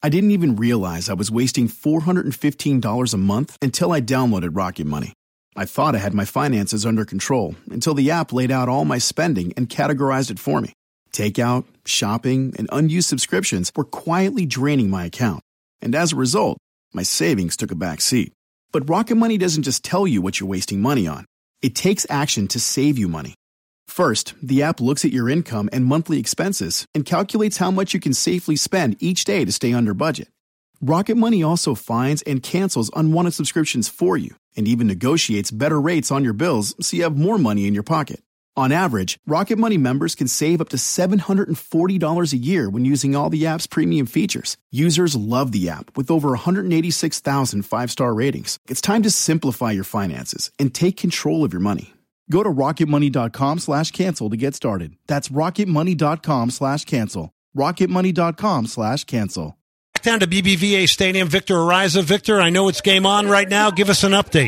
I didn't even realize I was wasting $415 a month until I downloaded Rocket Money. I thought I had my finances under control until the app laid out all my spending and categorized it for me. Takeout, shopping, and unused subscriptions were quietly draining my account. And as a result, my savings took a back seat. But Rocket Money doesn't just tell you what you're wasting money on. It takes action to save you money. First, the app looks at your income and monthly expenses and calculates how much you can safely spend each day to stay under budget. Rocket Money also finds and cancels unwanted subscriptions for you and even negotiates better rates on your bills so you have more money in your pocket. On average, Rocket Money members can save up to $740 a year when using all the app's premium features. Users love the app with over 186,000 five-star ratings. It's time to simplify your finances and take control of your money. Go to rocketmoney.com/cancel to get started. That's rocketmoney.com/cancel. rocketmoney.com/cancel. Back down to BBVA Stadium, Victor Ariza. Victor, I know it's game on right now. Give us an update.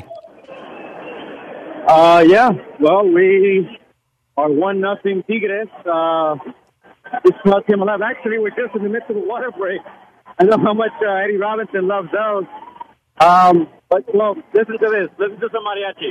Yeah. Well, we are 1-0 Tigres. It's not Team 11. Actually, we're just in the midst of a water break. I know how much Eddie Robinson loves those. But, well, listen to this. Listen to some mariachi.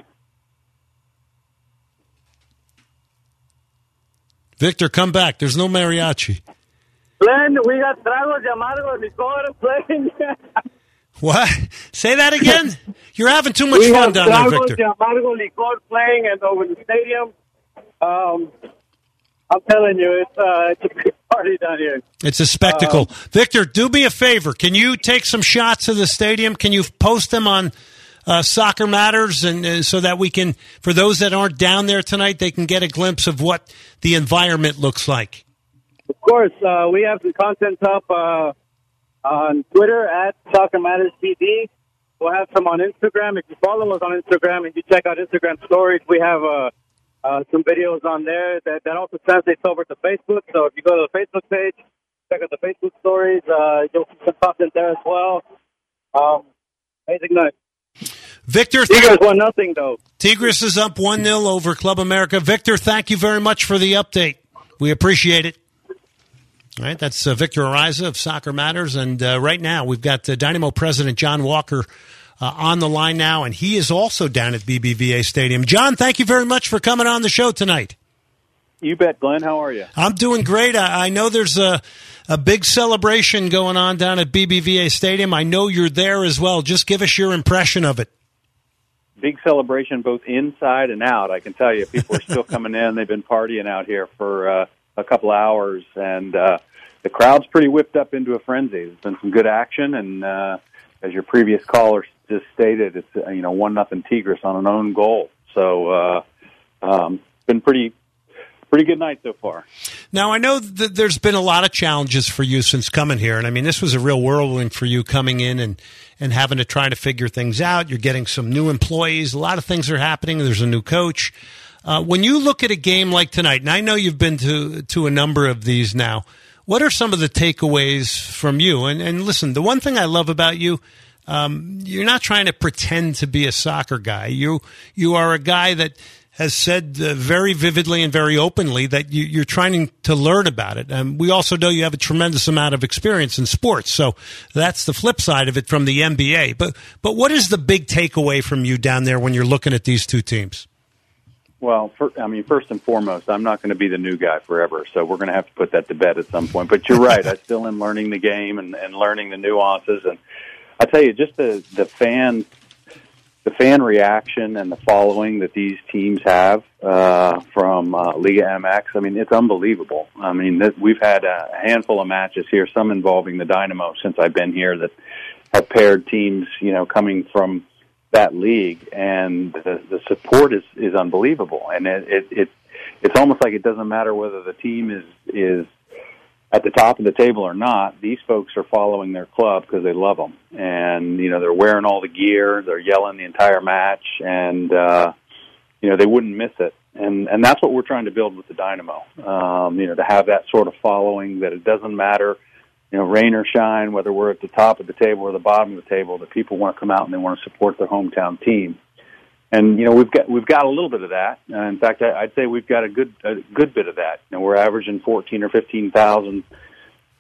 Victor, come back. There's no mariachi. Glenn, we got tragos de amargo licor playing. What? Say that again? You're having too much fun down there, Victor. We have tragos de amargo licor playing and over the stadium. I'm telling you, it's a big party down here. It's a spectacle. Victor, do me a favor. Can you take some shots of the stadium? Can you post them on Soccer Matters, and so that we can, for those that aren't down there tonight, they can get a glimpse of what the environment looks like? Of course. We have some content up on Twitter at Soccer Matters PD. We'll have some on Instagram. If you follow us on Instagram and you check out Instagram stories, we have some videos on there that also translates over to Facebook. So if you go to the Facebook page, check out the Facebook stories, you'll see some content there as well. Amazing night. Victor, Tigres 1-0 though. Tigres is up 1-0 over Club America. Victor, thank you very much for the update. We appreciate it. All right, that's Victor Ariza of Soccer Matters, and right now we've got Dynamo President John Walker on the line now, and he is also down at BBVA Stadium. John, thank you very much for coming on the show tonight. You bet, Glenn. How are you? I'm doing great. I know there's a big celebration going on down at BBVA Stadium. I know you're there as well. Just give us your impression of it. Big celebration both inside and out. I can tell you, people are still coming in. They've been partying out here for a couple hours, and the crowd's pretty whipped up into a frenzy. There's been some good action, and as your previous caller just stated, it's 1-0 Tigres on an own goal. So been pretty good night so far. Now, I know that there's been a lot of challenges for you since coming here, and I mean, this was a real whirlwind for you coming in and having to try to figure things out. You're getting some new employees. A lot of things are happening. There's a new coach. When you look at a game like tonight, and I know you've been to a number of these now, what are some of the takeaways from you? And listen, the one thing I love about you, you're not trying to pretend to be a soccer guy. You are a guy that has said very vividly and very openly that you're trying to learn about it. We also know you have a tremendous amount of experience in sports, so that's the flip side of it from the NBA. But what is the big takeaway from you down there when you're looking at these two teams? Well, first and foremost, I'm not going to be the new guy forever, so we're going to have to put that to bed at some point. But you're right, I still am learning the game and learning the nuances. And I tell you, just the fan reaction and the following that these teams have from Liga MX, I mean, it's unbelievable. I mean, we've had a handful of matches here, some involving the Dynamo since I've been here, that have paired teams, coming from that league, and the support is unbelievable. And it's almost like it doesn't matter whether the team is at the top of the table or not. These folks are following their club because they love them, and they're wearing all the gear, they're yelling the entire match, and they wouldn't miss it. And that's what we're trying to build with the Dynamo. To have that sort of following, that it doesn't matter, rain or shine, whether we're at the top of the table or the bottom of the table, that people want to come out and they want to support their hometown team. And we've got a little bit of that. In fact, I'd say we've got a good bit of that. We're averaging 14 or 15,000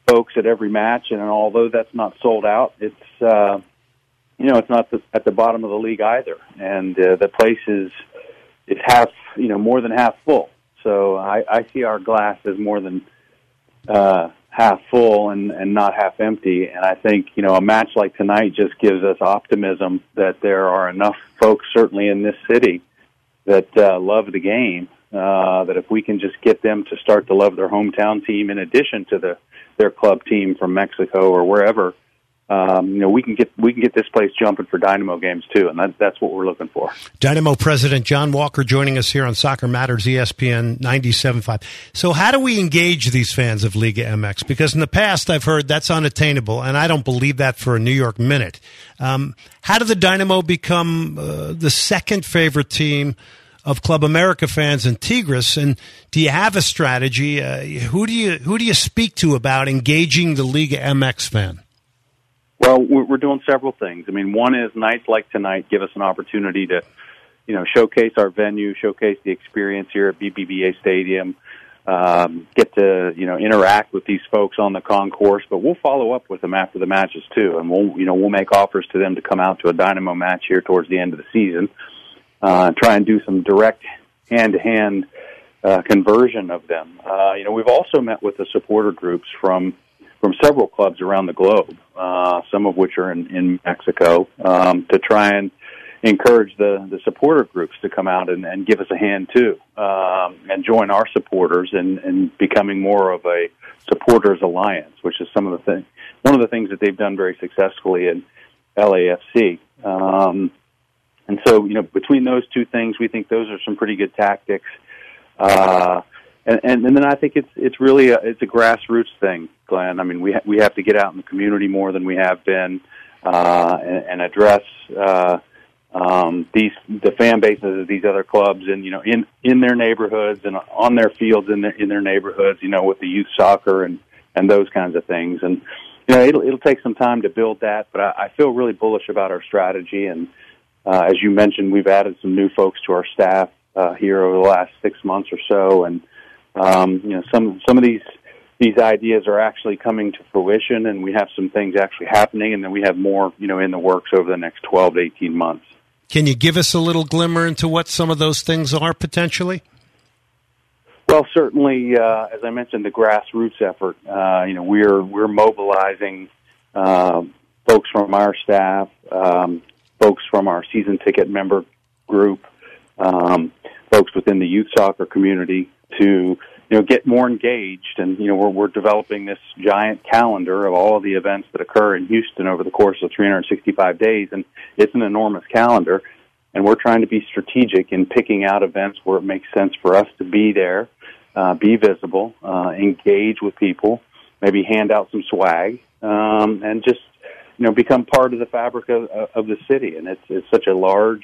folks at every match, and although that's not sold out, it's it's not at the bottom of the league either, and the place is half, more than half full. So I see our glass as more than half full and not half empty. And I think, a match like tonight just gives us optimism that there are enough folks, certainly in this city, that love the game, that if we can just get them to start to love their hometown team in addition to their club team from Mexico or wherever, we can get this place jumping for Dynamo games too, and that's what we're looking for. Dynamo President John Walker joining us here on Soccer Matters, ESPN 97.5. So how do we engage these fans of Liga MX? Because in the past I've heard that's unattainable, and I don't believe that for a New York minute. How did the Dynamo become the second favorite team of Club America fans in Tigres, and do you have a strategy? Who do you speak to about engaging the Liga MX fan? Well, we're doing several things. I mean, one is nights like tonight give us an opportunity to, showcase our venue, showcase the experience here at BBVA Stadium, get to, interact with these folks on the concourse. But we'll follow up with them after the matches too, and we'll make offers to them to come out to a Dynamo match here towards the end of the season, try and do some direct hand-to-hand conversion of them. We've also met with the supporter groups from several clubs around the globe, some of which are in Mexico, to try and encourage the supporter groups to come out and give us a hand too, and join our supporters in becoming more of a supporters alliance, which is one of the things that they've done very successfully in LAFC. And so, between those two things, we think those are some pretty good tactics. And then I think it's really a grassroots thing, Glenn. I mean, we have to get out in the community more than we have been, and address the fan bases of these other clubs, and in their neighborhoods and on their fields in their neighborhoods, with the youth soccer and those kinds of things. And it'll take some time to build that, but I feel really bullish about our strategy. And as you mentioned, we've added some new folks to our staff here over the last 6 months or so, and some of these ideas are actually coming to fruition, and we have some things actually happening, and then we have more, in the works over the next 12 to 18 months. Can you give us a little glimmer into what some of those things are potentially? Well, certainly, as I mentioned, the grassroots effort. We're mobilizing folks from our staff, folks from our season ticket member group, folks within the youth soccer community to get more engaged, and we're developing this giant calendar of all of the events that occur in Houston over the course of 365 days, and it's an enormous calendar, and we're trying to be strategic in picking out events where it makes sense for us to be there, be visible, engage with people, maybe hand out some swag, and just become part of the fabric of the city. And it's such a large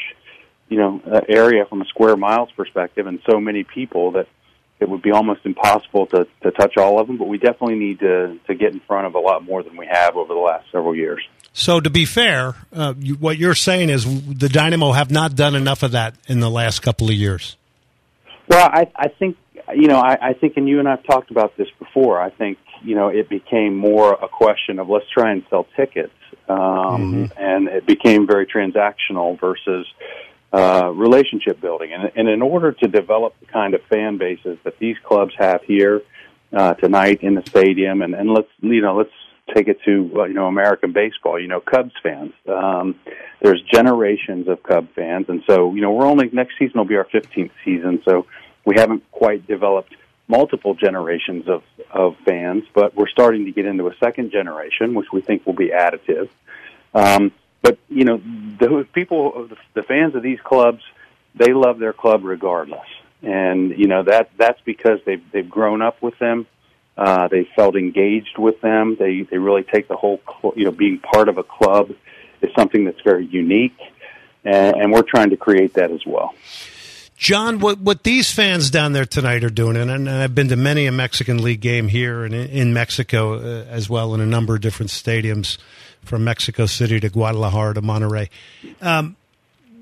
area from a square miles perspective, and so many people that it would be almost impossible to touch all of them, but we definitely need to get in front of a lot more than we have over the last several years. So to be fair, what you're saying is the Dynamo have not done enough of that in the last couple of years. Well, I think, I think, and you and I have talked about this before, I think, it became more a question of let's try and sell tickets, and it became very transactional versus relationship building. And in order to develop the kind of fan bases that these clubs have here tonight in the stadium, and let's take it to American baseball, Cubs fans. There's generations of Cub fans, and so we're only, next season will be our 15th season, so we haven't quite developed multiple generations of fans, but we're starting to get into a second generation, which we think will be additive. But, the people, the fans of these clubs, they love their club regardless. And, that's because they've grown up with them. They felt engaged with them. They really take the whole, being part of a club is something that's very unique. And we're trying to create that as well. John, what these fans down there tonight are doing, and I've been to many a Mexican League game here and in Mexico as well, in a number of different stadiums, from Mexico City to Guadalajara to Monterrey.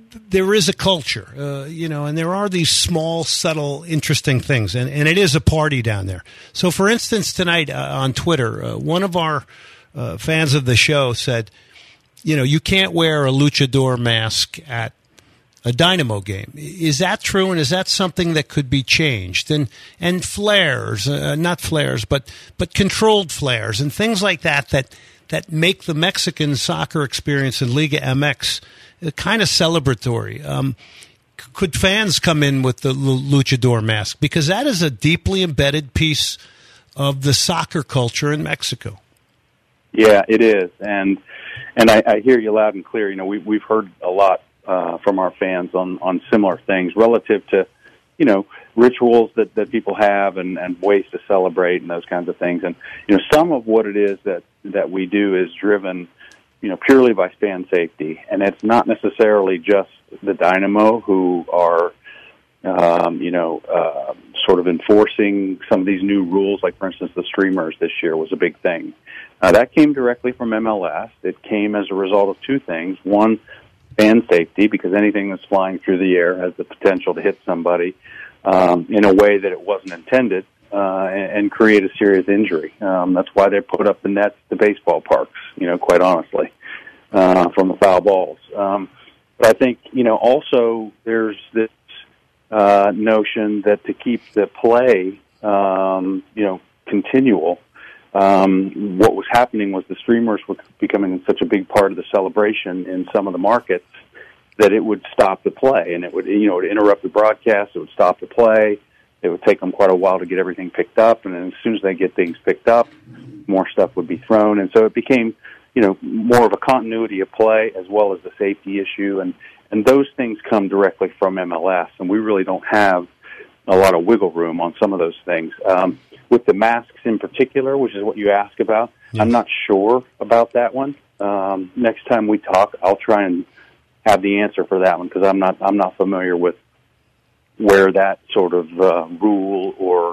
there is a culture, and there are these small, subtle, interesting things, and it is a party down there. So, for instance, tonight on Twitter, one of our fans of the show said, you can't wear a luchador mask at a Dynamo game. Is that true, and is that something that could be changed? And flares, not flares, but controlled flares and things like that make the Mexican soccer experience in Liga MX kind of celebratory. Could fans come in with the luchador mask? Because that is a deeply embedded piece of the soccer culture in Mexico. Yeah, it is. And I hear you loud and clear. We've heard a lot from our fans on similar things relative to, rituals that people have and ways to celebrate and those kinds of things. And, some of what it is that we do is driven, purely by fan safety. And it's not necessarily just the Dynamo who are, sort of enforcing some of these new rules. Like, for instance, the streamers this year was a big thing. That came directly from MLS. It came as a result of two things. One, fan safety, because anything that's flying through the air has the potential to hit somebody in a way that it wasn't intended and create a serious injury. That's why they put up the nets to baseball parks, quite honestly, from the foul balls. But I think, also there's this notion that to keep the play, continual, what was happening was the streamers were becoming such a big part of the celebration in some of the markets that it would stop the play, and it would, it would interrupt the broadcast. It would stop the play. It would take them quite a while to get everything picked up, and then as soon as they get things picked up, more stuff would be thrown, and so it became, more of a continuity of play as well as the safety issue, and those things come directly from MLS, and we really don't have a lot of wiggle room on some of those things. With the masks in particular, which is what you ask about, yes. I'm not sure about that one. Next time we talk, I'll try and have the answer for that one, because I'm not familiar with where that sort of rule or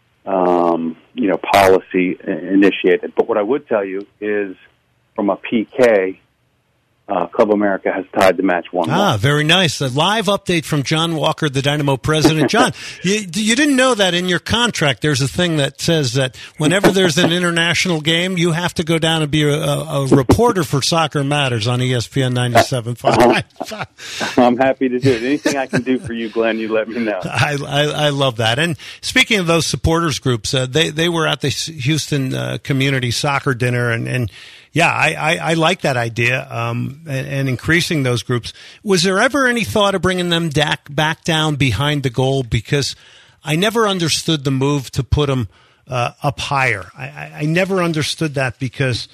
policy initiated. But what I would tell you is, from a PK, Club America has tied the match 1-1. Very nice. A live update from John Walker, the Dynamo president. John, you didn't know that in your contract there's a thing that says that whenever there's an international game, you have to go down and be a reporter for Soccer Matters on ESPN 97.5. I'm happy to do it. Anything I can do for you, Glenn, you let me know. I love that. And speaking of those supporters groups, they were at the Houston Community Soccer Dinner, and yeah, I like that idea, and increasing those groups. Was there ever any thought of bringing them back down behind the goal? Because I never understood the move to put them up higher. I never understood that, because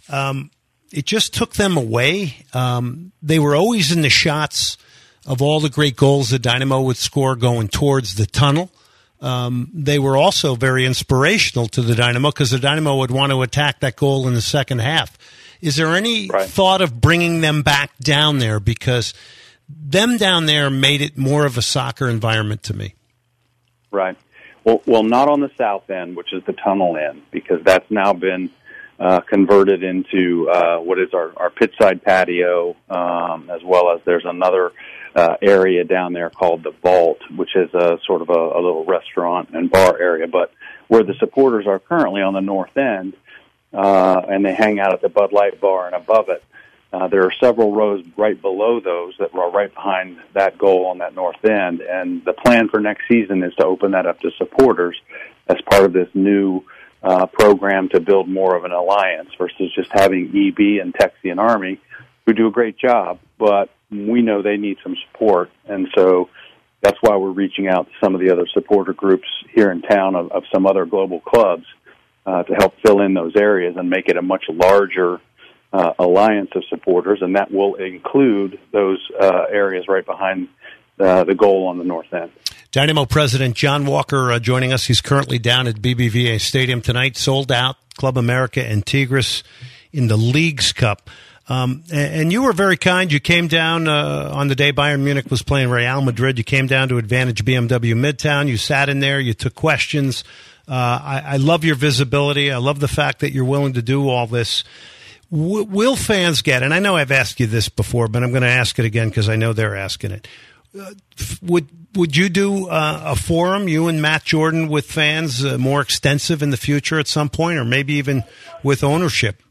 it just took them away. They were always in the shots of all the great goals the Dynamo would score going towards the tunnel. They were also very inspirational to the Dynamo, because the Dynamo would want to attack that goal in the second half. Is there any thought of bringing them back down there? Because them down there made it more of a soccer environment to me. Right. Well, not on the south end, which is the tunnel end, because that's now been converted into what is our pit side patio, as well as there's another area down there called the Vault, which is a sort of a little restaurant and bar area. But where the supporters are currently on the north end, and they hang out at the Bud Light bar and above it, there are several rows right below those that are right behind that goal on that north end. And the plan for next season is to open that up to supporters as part of this new program to build more of an alliance versus just having EB and Texian Army, who do a great job, but we know they need some support. And so that's why we're reaching out to some of the other supporter groups here in town of some other global clubs to help fill in those areas and make it a much larger alliance of supporters, and that will include those areas right behind the goal on the north end. Dynamo president John Walker joining us. He's currently down at BBVA Stadium tonight, sold out, Club America and Tigres in the Leagues Cup. And you were very kind. You came down on the day Bayern Munich was playing Real Madrid. You came down to Advantage BMW Midtown. You sat in there. You took questions. I love your visibility. I love the fact that you're willing to do all this. Will fans get, and I know I've asked you this before, but I'm going to ask it again because I know they're asking it. Would you do a forum, you and Matt Jordan, with fans more extensive in the future at some point, or maybe even with ownership?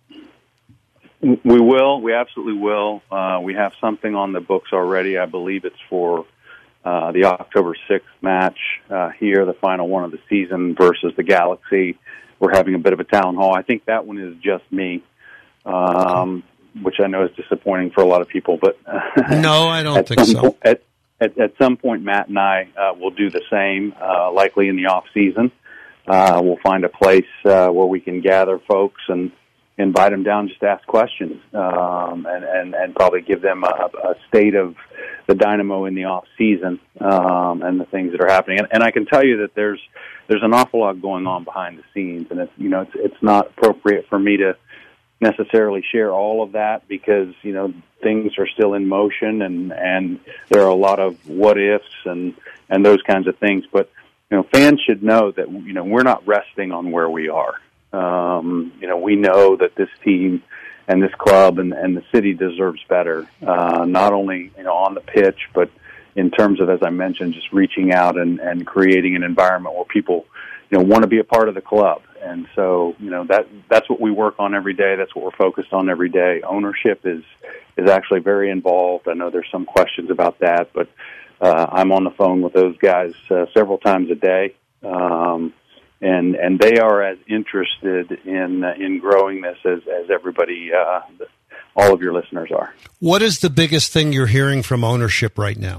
We will. We absolutely will. We have something on the books already. I believe it's for the October 6th match here, the final one of the season versus the Galaxy. We're having a bit of a town hall. I think that one is just me. Which I know is disappointing for a lot of people, but no, I don't think so. At some point, Matt and I will do the same, likely in the off season. We'll find a place where we can gather folks and invite them down just to ask questions, and probably give them a state of the Dynamo in the off season and the things that are happening. And I can tell you that there's an awful lot going on behind the scenes, and it's not appropriate for me to necessarily share all of that because, things are still in motion and there are a lot of what ifs and those kinds of things. But, fans should know that, we're not resting on where we are. We know that this team and this club and the city deserves better, not only, on the pitch, but in terms of, as I mentioned, just reaching out and creating an environment where people, want to be a part of the club. And so, that's what we work on every day. That's what we're focused on every day. Ownership is actually very involved. I know there's some questions about that, but I'm on the phone with those guys several times a day. And they are as interested in growing this as everybody, all of your listeners are. What is the biggest thing you're hearing from ownership right now?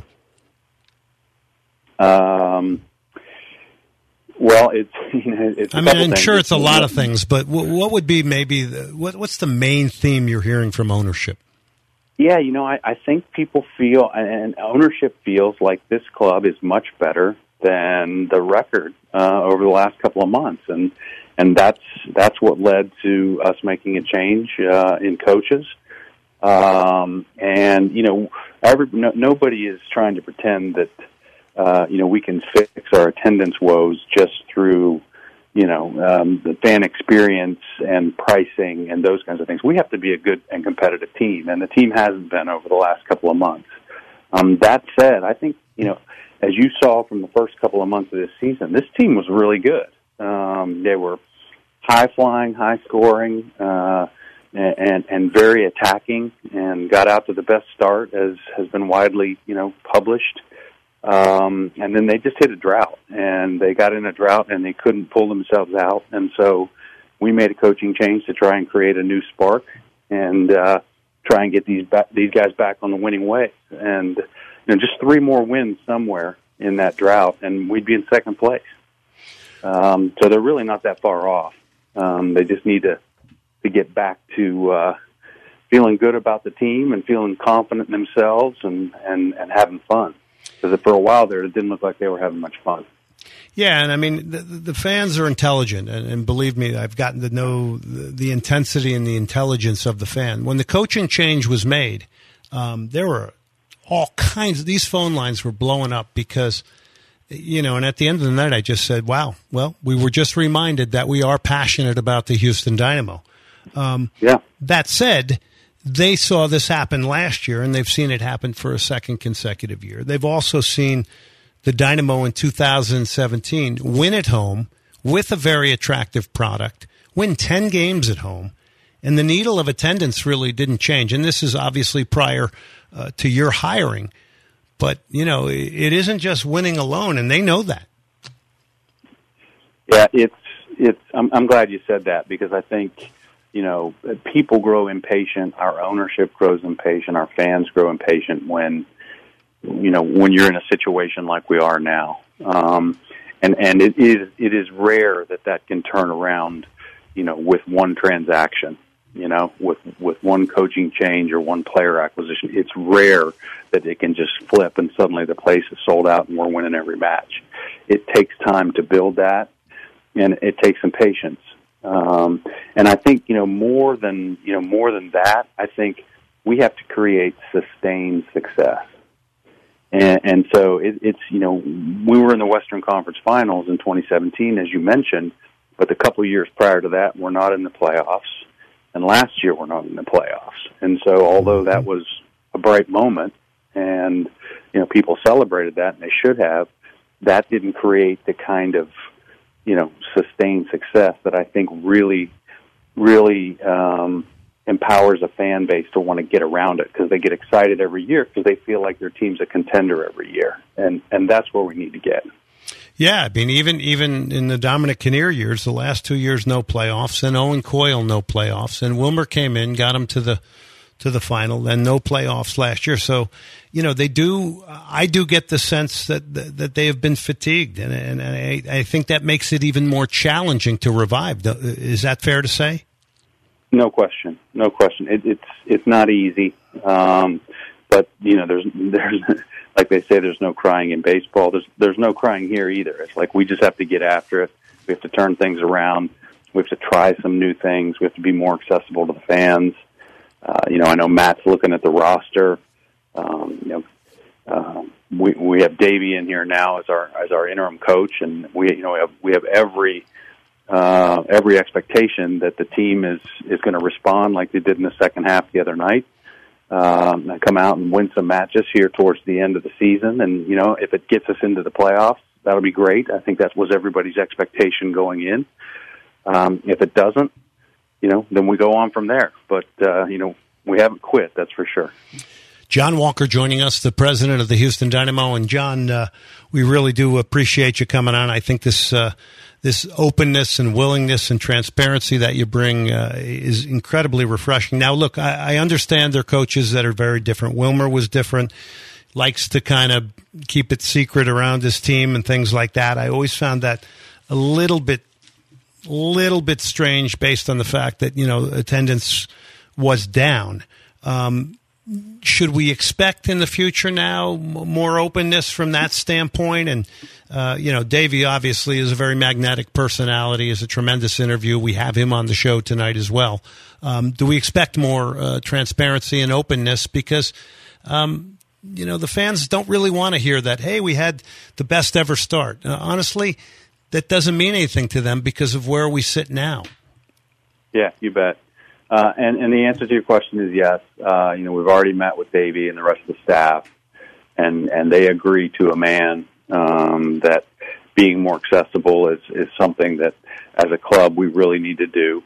Well, it's. I'm sure it's a lot of things, but what would be maybe what's the main theme you're hearing from ownership? Yeah, I think people feel, and ownership feels like this club is much better than the record over the last couple of months, and that's what led to us making a change in coaches. Nobody is trying to pretend that. We can fix our attendance woes just through, the fan experience and pricing and those kinds of things. We have to be a good and competitive team, and the team hasn't been over the last couple of months. That said, I think, as you saw from the first couple of months of this season, this team was really good. They were high-flying, high-scoring, and very attacking, and got out to the best start, as has been widely, published. And then they just hit a drought, and they got in a drought, and they couldn't pull themselves out. And so we made a coaching change to try and create a new spark and try and get these guys back on the winning way. And just 3 more wins somewhere in that drought, and we'd be in second place. So they're really not that far off. They just need to get back to feeling good about the team and feeling confident in themselves and having fun. Because for a while there, it didn't look like they were having much fun. Yeah, and I mean, the fans are intelligent, and believe me, I've gotten to know the intensity and the intelligence of the fan. When the coaching change was made, there were all kinds of, these phone lines were blowing up because, and at the end of the night, I just said, wow, well, we were just reminded that we are passionate about the Houston Dynamo. That said, they saw this happen last year, and they've seen it happen for a second consecutive year. They've also seen the Dynamo in 2017 win at home with a very attractive product, win 10 games at home, and the needle of attendance really didn't change. And this is obviously prior to your hiring. But, it isn't just winning alone, and they know that. Yeah, I'm glad you said that because I think people grow impatient, our ownership grows impatient, our fans grow impatient when you're in a situation like we are now. And it is rare that can turn around, with one transaction, with one coaching change or one player acquisition. It's rare that it can just flip and suddenly the place is sold out and we're winning every match. It takes time to build that, and it takes some patience. And I think, more than that, I think we have to create sustained success. And so it's, we were in the Western Conference Finals in 2017, as you mentioned, but the couple of years prior to that, we're not in the playoffs. and last year we're not in the playoffs. And so although that was a bright moment and, people celebrated that, and they should have, that didn't create the kind of, sustained success that I think really empowers a fan base to want to get around it, because they get excited every year because they feel like their team's a contender every year. And that's where we need to get. Yeah, I mean, even in the Dominic Kinnear years, the last 2 years, no playoffs, and Owen Coyle, no playoffs, and Wilmer came in, got him to the final, then no playoffs last year. So, I do get the sense that they have been fatigued, and I think that makes it even more challenging to revive. Is that fair to say? No question. It's not easy, but there's like they say, there's no crying in baseball. There's no crying here either. It's like we just have to get after it. We have to turn things around. We have to try some new things. We have to be more accessible to the fans. I know Matt's looking at the roster. We have Davey in here now as our interim coach, and we have every expectation that the team is going to respond like they did in the second half the other night, and come out and win some matches here towards the end of the season. And if it gets us into the playoffs, that'll be great. I think that was everybody's expectation going in. If it doesn't, then we go on from there. But we haven't quit, that's for sure. John Walker joining us, the president of the Houston Dynamo. And John, we really do appreciate you coming on. I think this openness and willingness and transparency that you bring is incredibly refreshing. Now, look, I understand there are coaches that are very different. Wilmer was different, likes to kind of keep it secret around his team and things like that. I always found that a little bit strange based on the fact that, attendance was down. Should we expect in the future now more openness from that standpoint? And, Davey obviously is a very magnetic personality, is a tremendous interview. We have him on the show tonight as well. Do we expect more transparency and openness? Because, the fans don't really want to hear that, hey, we had the best ever start. Honestly, that doesn't mean anything to them because of where we sit now. Yeah, you bet. And the answer to your question is yes. We've already met with Davey and the rest of the staff, and they agree to a man that being more accessible is something that, as a club, we really need to do.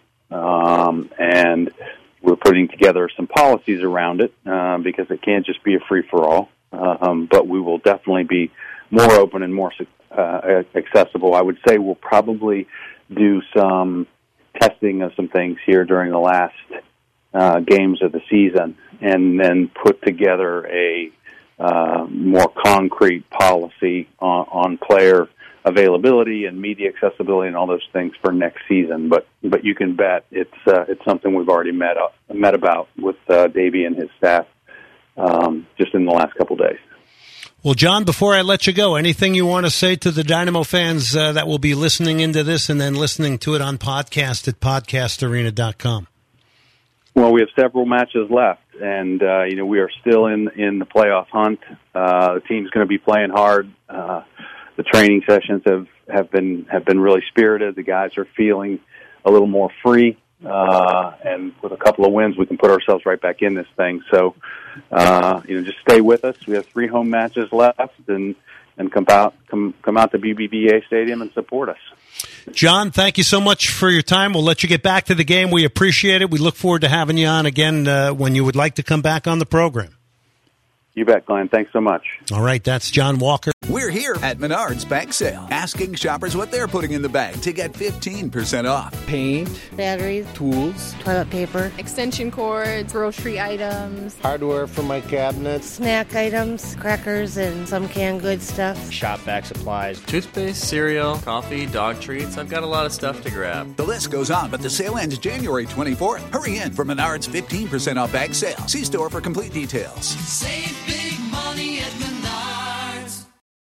And we're putting together some policies around it because it can't just be a free-for-all. But we will definitely be more open and more accessible. I would say we'll probably do some testing of some things here during the last games of the season, and then put together a more concrete policy on player availability and media accessibility and all those things for next season. But you can bet it's something we've already met about with Davey and his staff just in the last couple of days. Well, John, before I let you go, anything you want to say to the Dynamo fans that will be listening into this and then listening to it on podcast at podcastarena.com? Well, we have several matches left, and we are still in the playoff hunt. The team's going to be playing hard. The training sessions have been really spirited. The guys are feeling a little more free, and with a couple of wins, we can put ourselves right back in this thing. So, just stay with us. We have 3 home matches left, and come out to BBVA Stadium and support us. John, thank you so much for your time. We'll let you get back to the game. We appreciate it. We look forward to having you on again when you would like to come back on the program. You bet, Glenn. Thanks so much. All right, that's John Walker. We're here at Menards Bag Sale, asking shoppers what they're putting in the bag to get 15% off. Paint, batteries, tools, toilet paper, extension cords, grocery items, hardware for my cabinets, snack items, crackers, and some canned goods stuff. Shop vac supplies, toothpaste, cereal, coffee, dog treats. I've got a lot of stuff to grab. The list goes on, but the sale ends January 24th. Hurry in for Menards 15% off bag sale. See store for complete details. Save